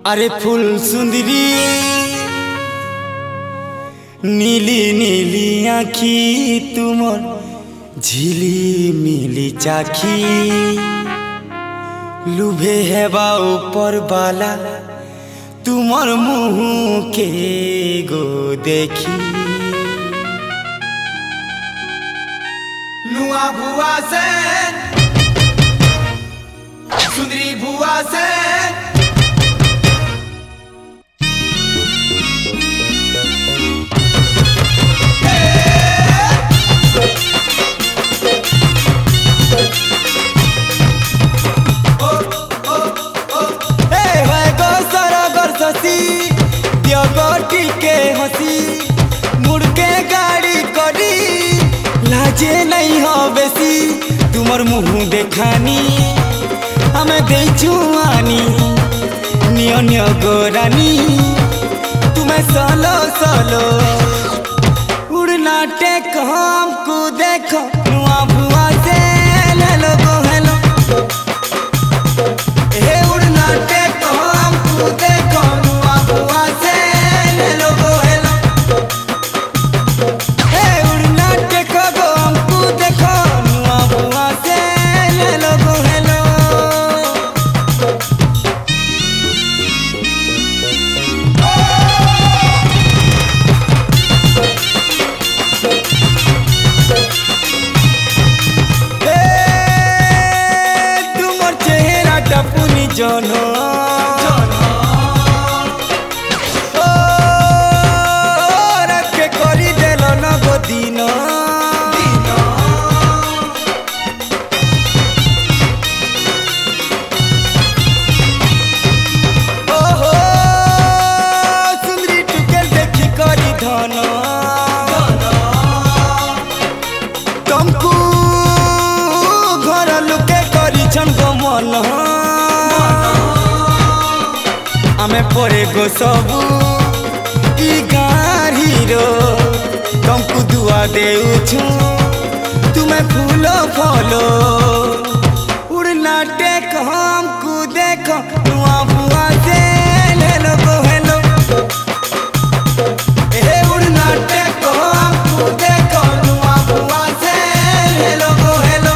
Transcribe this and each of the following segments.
अरे फूल सुंदरी नीली नीली आँखी तुमर झिली मिली चाखी लुभे हेबा ऊपर बाला तुमर मुँह के गो देखी नुआ भुआ से सुंदरी भुआ से के हंसी मुड़ के गाड़ी करी लाजे नहीं हो बेसी तुमर मुँह देखानी हमें दे जुआनी नियो नियो गोरानी तुम्हें सोलो सोलो उड़ना टेक हमको देखो नुआ भुआ से हेलो गो हेलो हे उड़ना टेक हमको देखो नुआ भुआ से हेलो गो हेलो हे उड़ना टेक हमको देखो नुआ भुआ से हेलो गो हेलो जनो रखे करी देल न गोदीन ओहो सुंदरी टुकेल देखी करी धन तुमको घर लुके करी छन गमन आमे पड़े गो सबू ई गाड़ीरो तुमको दुआ देउछु तुम्हें फूलो फलो उड़ना टेक हमको देखो नुआ बुआ से हेलो गो हेलो हे उड़ना टेक हमको देखो नुआ बुआ से हेलो गो हेलो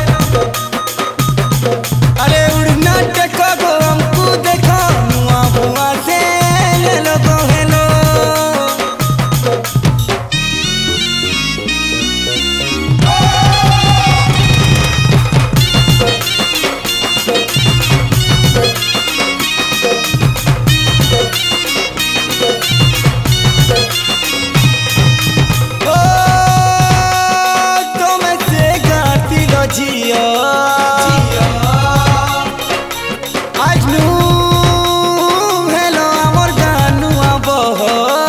अरे उड़ना टेक हमको देखो नुआ बुआ से हेलो गो हेलो ओ तुम से गाती लो जिया आज नू हेलो अमर गानु आबह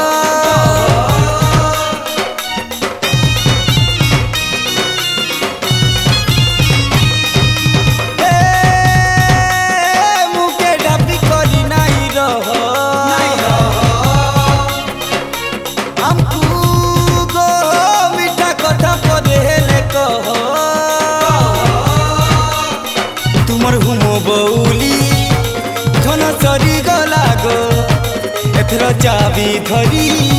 मुके डाबी करी नहीं रह हमको गो मीठा कथा पदेले कह तुमर हुमो बउली घन सरी गला गो एथर चाबी धरी